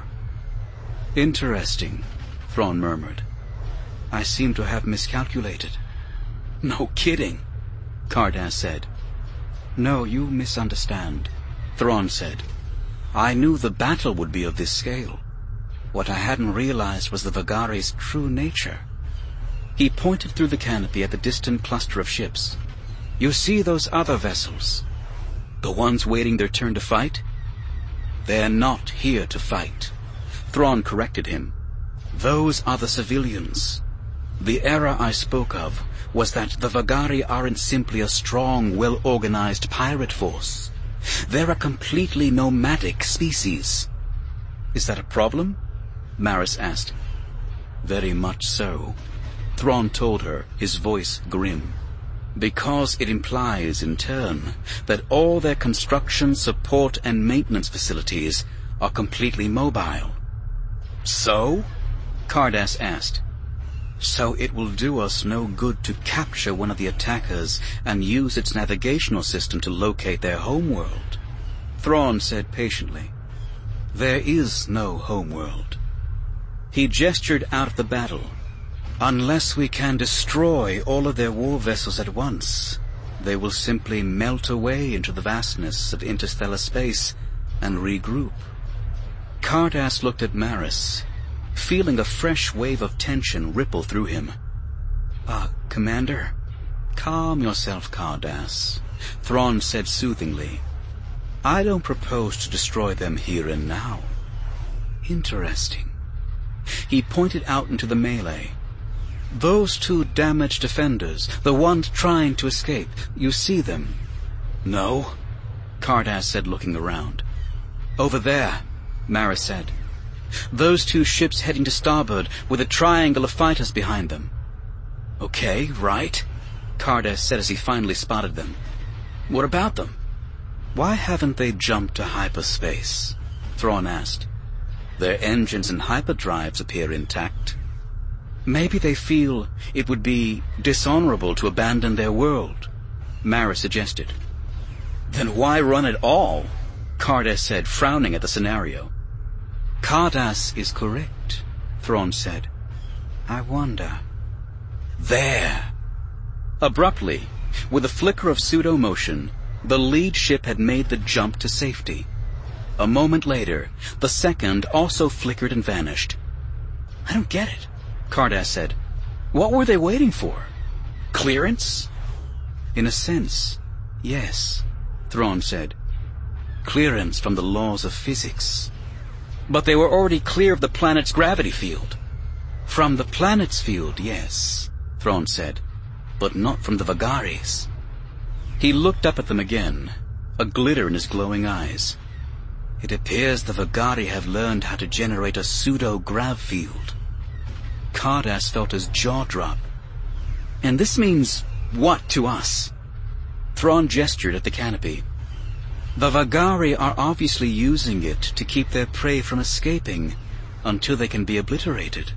"Interesting," Thrawn murmured. "I seem to have miscalculated." "No kidding," Cardass said. "No, you misunderstand," Thrawn said. "I knew the battle would be of this scale. What I hadn't realized was the Vagari's true nature." He pointed through the canopy at the distant cluster of ships. "You see those other vessels? The ones waiting their turn to fight? They're not here to fight," Thrawn corrected him. Those are the civilians. The error I spoke of was that the Vagari aren't simply a strong, well-organized pirate force. They're a completely nomadic species. Is that a problem? Maris asked. Very much so, Thrawn told her, his voice grim. Because it implies, in turn, that all their construction, support, and maintenance facilities are completely mobile. So? Cardass asked. So it will do us no good to capture one of the attackers and use its navigational system to locate their homeworld, Thrawn said patiently. There is no homeworld. He gestured out of the battle. Unless we can destroy all of their war vessels at once, they will simply melt away into the vastness of interstellar space and regroup. Cardass looked at Maris, feeling a fresh wave of tension ripple through him. Commander, calm yourself, Cardass, Thrawn said soothingly. I don't propose to destroy them here and now. Interesting. He pointed out into the melee. Those two damaged defenders, the ones trying to escape, you see them? No, Cardass said, looking around. Over there, Maris said. Those two ships heading to starboard with a triangle of fighters behind them. Okay, right, Cardass said as he finally spotted them. What about them? Why haven't they jumped to hyperspace? Thrawn asked. Their engines and hyperdrives appear intact. Maybe they feel it would be dishonorable to abandon their world, Maris suggested. Then why run at all? Cardass said, frowning at the scenario. Cardass is correct, Thrawn said. I wonder. There! Abruptly, with a flicker of pseudo-motion, the lead ship had made the jump to safety. A moment later, the second also flickered and vanished. I don't get it, Cardass said. What were they waiting for? Clearance? In a sense, yes, Thrawn said. Clearance from the laws of physics. But they were already clear of the planet's gravity field. From the planet's field, yes, Thrawn said, but not from the Vagaris. He looked up at them again, a glitter in his glowing eyes. It appears the Vagari have learned how to generate a pseudo-grav field. Cardass felt his jaw drop. And this means what to us? Thrawn gestured at the canopy. The Vagari are obviously using it to keep their prey from escaping until they can be obliterated.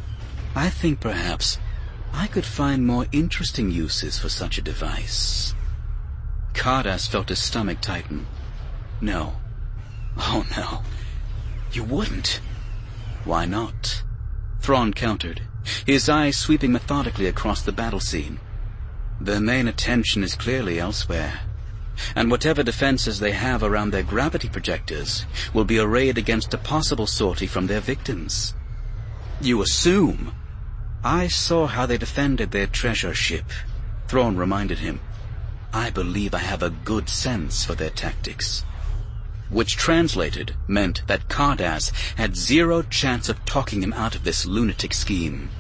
I think perhaps I could find more interesting uses for such a device. Cardass felt his stomach tighten. No. Oh, no. You wouldn't. Why not? Thrawn countered, his eyes sweeping methodically across the battle scene. Their main attention is clearly elsewhere, and whatever defenses they have around their gravity projectors will be arrayed against a possible sortie from their victims. You assume? I saw how they defended their treasure ship, Thrawn reminded him. I believe I have a good sense for their tactics. Which translated meant that Cardass had zero chance of talking him out of this lunatic scheme.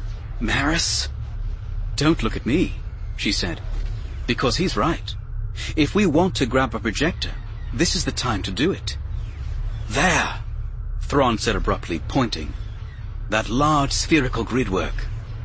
Maris? Don't look at me, she said, because he's right. If we want to grab a projector, this is the time to do it. There, Thrawn said abruptly, pointing. That large spherical gridwork.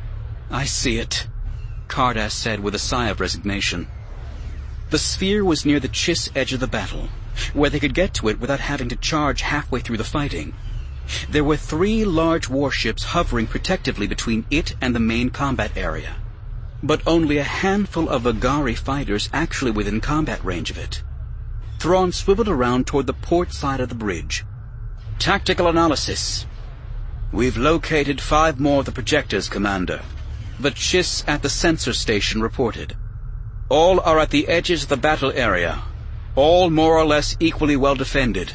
I see it, Cardass said with a sigh of resignation. The sphere was near the Chiss edge of the battle, where they could get to it without having to charge halfway through the fighting. There were 3 large warships hovering protectively between it and the main combat area, but only a handful of Vagari fighters actually within combat range of it. Thrawn swiveled around toward the port side of the bridge. Tactical analysis. We've located 5 more of the projectors, Commander. The Chiss at the sensor station reported. All are at the edges of the battle area, all more or less equally well defended.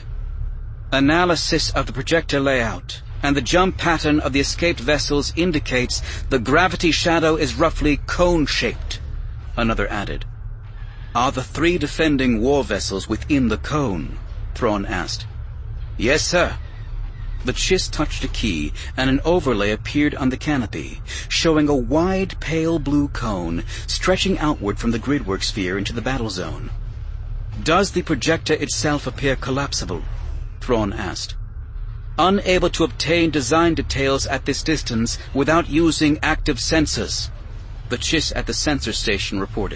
Analysis of the projector layout and the jump pattern of the escaped vessels indicates the gravity shadow is roughly cone-shaped, another added. Are the 3 defending war vessels within the cone? Thrawn asked. Yes, sir. The Chiss touched a key, and an overlay appeared on the canopy, showing a wide pale blue cone stretching outward from the gridwork sphere into the battle zone. "Does the projector itself appear collapsible?" Thrawn asked. "Unable to obtain design details at this distance without using active sensors," the Chiss at the sensor station reported.